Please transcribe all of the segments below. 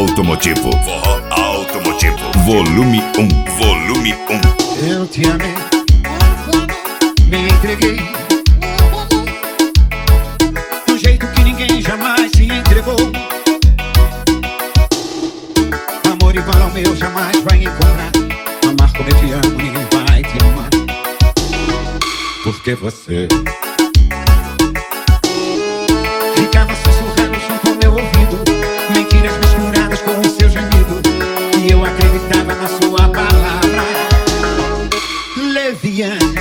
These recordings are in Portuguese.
automotivo. Forró automotivo. Volume 1. Volume 1. Eu te amei, me entreguei do jeito que ninguém jamais se entregou. Amor igual ao meu jamais vai encontrar. Amar como eu te amo, ninguém vai te amar. Porque você ficava sussurrando junto ao meu ouvido, mentiras misturadas com o seu gemido, e eu acreditava na sua palavra leviana,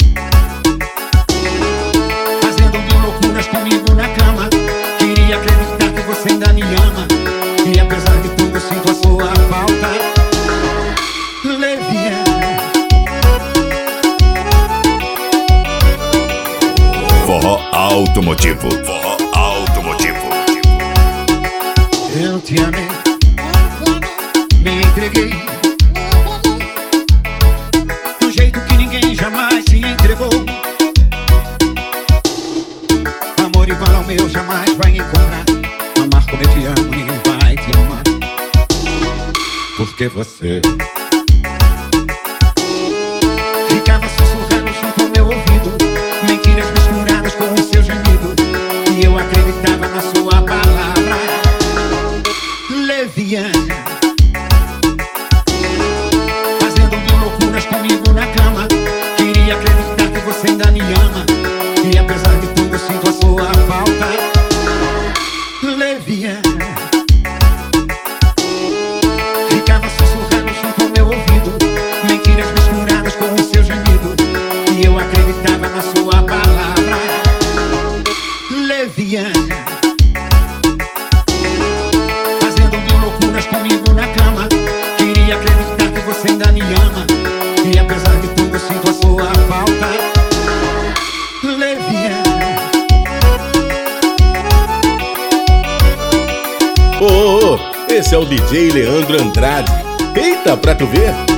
fazendo mil loucuras comigo na cama. Queria acreditar que você ainda me ama, e apesar de tudo sinto a sua falta leviana. Forró automotivo. Forró automotivo. Eu te amei, me entreguei do jeito que ninguém jamais se entregou. Amor igual ao meu jamais vai encontrar. Amar como eu te amo, ninguém vai te amar. Porque você ficava sussurrando junto ao meu ouvido, mentiras misturadas com o seu gemido, e eu acreditava na sua palavra leviana, fazendo mil loucuras comigo na cama. Queria acreditar que você ainda me ama, e apesar de tudo sinto a sua falta leviana. Ficava sussurrando junto ao meu ouvido, mentiras misturadas com o seu gemido, e eu acreditava na sua palavra leviana, fazendo mil loucuras comigo na cama. Queria acreditar que você ainda me ama, e apesar de tudo sinto a sua falta leviana. Ô, esse é o DJ Leandro Andrade. Eita, pra tu ver.